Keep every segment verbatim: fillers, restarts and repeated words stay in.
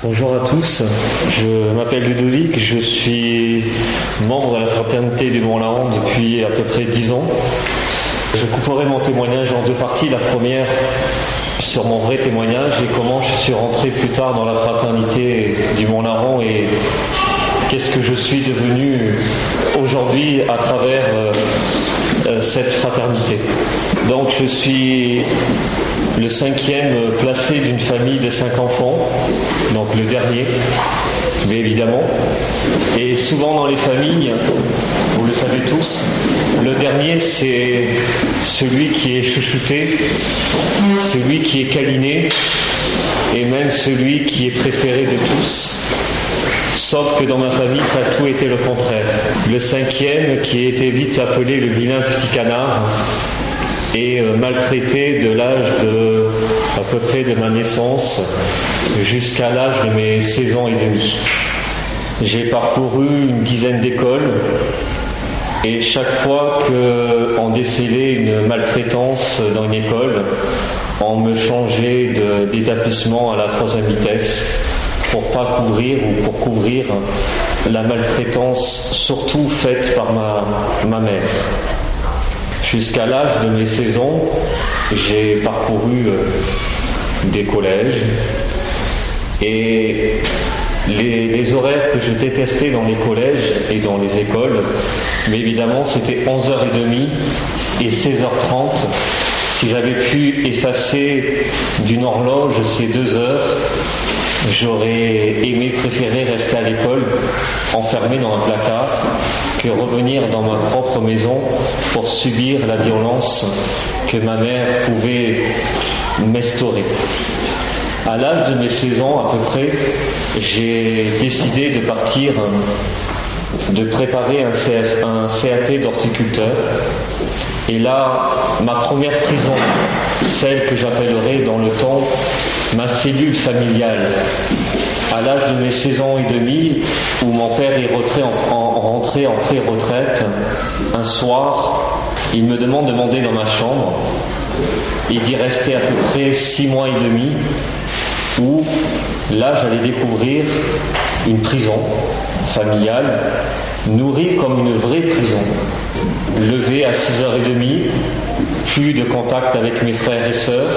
Bonjour à tous, je m'appelle Ludovic, je suis membre de la fraternité du Mont-Laon depuis à peu près dix ans. Je couperai mon témoignage en deux parties. La première sur mon vrai témoignage et comment je suis rentré plus tard dans la fraternité du Mont-Laon et qu'est-ce que je suis devenu aujourd'hui à travers euh, cette fraternité. Donc je suis le cinquième placé d'une famille de cinq enfants, donc le dernier, mais évidemment. Et souvent dans les familles, vous le savez tous, le dernier c'est celui qui est chouchouté, celui qui est câliné et même celui qui est préféré de tous. Sauf que dans ma famille, ça a tout été le contraire. Le cinquième, qui a été vite appelé le vilain petit canard, et euh, maltraité de l'âge de à peu près de ma naissance jusqu'à l'âge de mes seize ans et demi. J'ai parcouru une dizaine d'écoles et chaque fois qu'on décelait une maltraitance dans une école, on me changeait de, d'établissement à la troisième vitesse pour pas couvrir ou pour couvrir la maltraitance surtout faite par ma, ma mère. Jusqu'à l'âge de mes seize ans, j'ai parcouru euh, des collèges et les, les horaires que je détestais dans les collèges et dans les écoles, mais évidemment c'était onze heures trente et seize heures trente. Si j'avais pu effacer d'une horloge ces deux heures, j'aurais aimé préférer rester à l'école, enfermé dans un placard, que revenir dans ma propre maison pour subir la violence que ma mère pouvait m'instaurer. À l'âge de mes seize ans à peu près, j'ai décidé de partir, de préparer un C F, un C A P d'horticulteur. Et là, ma première prison, celle que j'appellerai dans le temps ma cellule familiale, à l'âge de mes seize ans et demi, où mon père est rentré en, en, rentré en pré-retraite, un soir, il me demande de monter dans ma chambre et d'y rester à peu près six mois et demi, où là j'allais découvrir une prison familiale, nourrie comme une vraie prison. Levé à six heures trente, plus de contact avec mes frères et sœurs,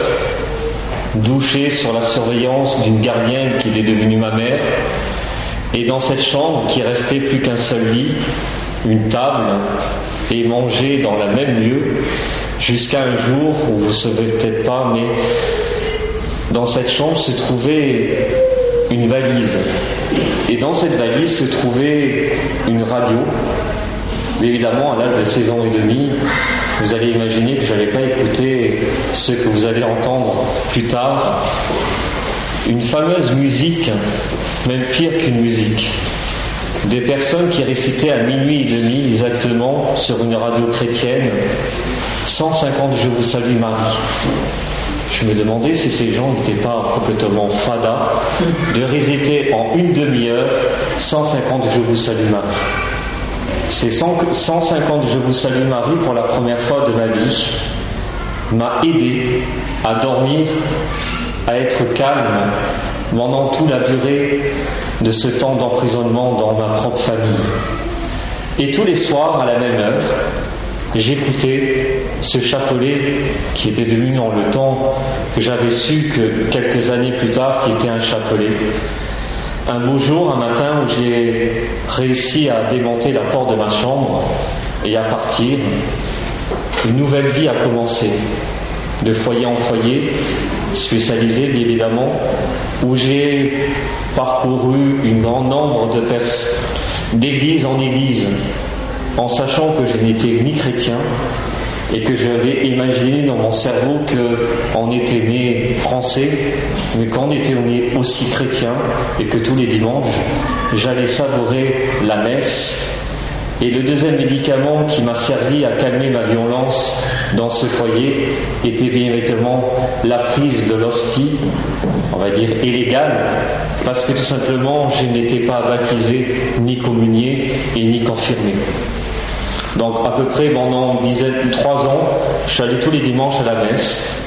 douché sur la surveillance d'une gardienne qui est devenue ma mère, et dans cette chambre qui restait plus qu'un seul lit, une table, et manger dans le même lieu, jusqu'à un jour où vous ne savez peut-être pas, mais dans cette chambre se trouvait une valise, et dans cette valise se trouvait une radio. Mais évidemment, à l'âge de seize ans et demi, vous allez imaginer que je n'allais pas écouter ce que vous allez entendre plus tard. Une fameuse musique, même pire qu'une musique. Des personnes qui récitaient à minuit et demi exactement sur une radio chrétienne cent cinquante Je vous salue Marie. Je me demandais si ces gens n'étaient pas complètement fada de réciter en une demi-heure cent cinquante Je vous salue Marie. Ces cent cinquante Je vous salue Marie pour la première fois de ma vie m'a aidé à dormir, à être calme pendant toute la durée de ce temps d'emprisonnement dans ma propre famille. Et tous les soirs, à la même heure, j'écoutais ce chapelet qui était devenu dans le temps que j'avais su que quelques années plus tard qu'il était un chapelet. Un beau jour, un matin où j'ai réussi à démonter la porte de ma chambre et à partir, une nouvelle vie a commencé, de foyer en foyer, spécialisé bien évidemment, où j'ai parcouru un grand nombre de personnes, d'église en église, en sachant que je n'étais ni chrétien et que j'avais imaginé dans mon cerveau qu'on était né français, mais qu'on était né aussi chrétien et que tous les dimanches, j'allais savourer la messe. Et le deuxième médicament qui m'a servi à calmer ma violence dans ce foyer était bien évidemment la prise de l'hostie, on va dire illégale, parce que tout simplement je n'étais pas baptisé, ni communié et ni confirmé. Donc à peu près pendant une dizaine, trois ans, je suis allé tous les dimanches à la messe.